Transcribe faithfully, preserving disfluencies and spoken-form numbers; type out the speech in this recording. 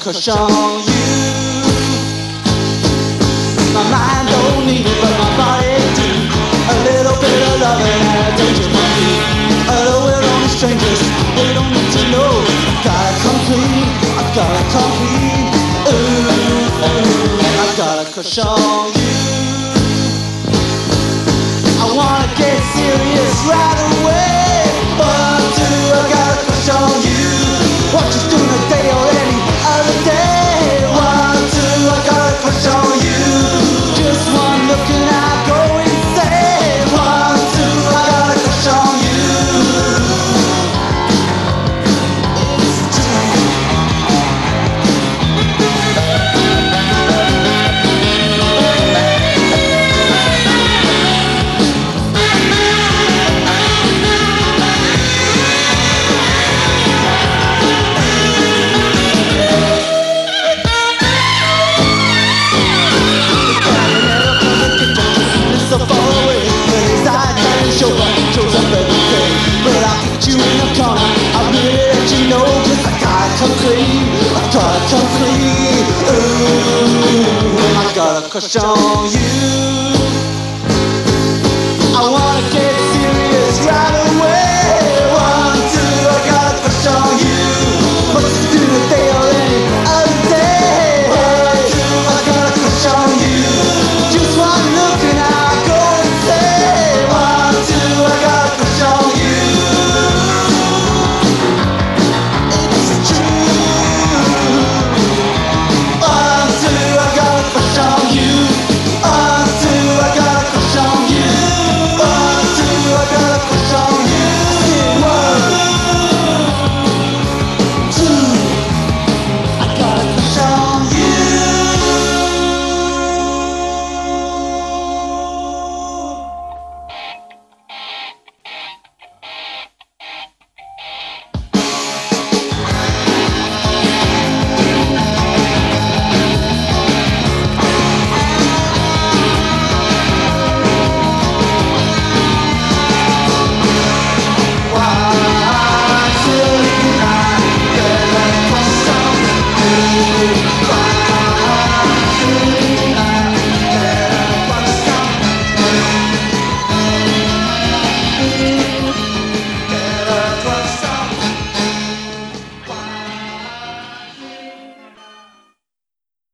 crush on you. My mind don't need it, but my body do. A little bit of loving and a danger from you. Although we're only strangers, we don't need to know. I gotta come clean, I gotta come clean. Ooh, ooh, I got a crush on you. I wanna get serious right away. One, two, I got a crush on you. What you doing today or any other day? One, two, I got a crush on you. Just one look and I go insane. One, two, I got a crush on you. It's true. So far away, but his eyes trying to show up, shows up every day. But I'll get you in the corner, I'll really let you know. Cause I gotta come clean, I gotta come clean. Ooh, I got a crush on you.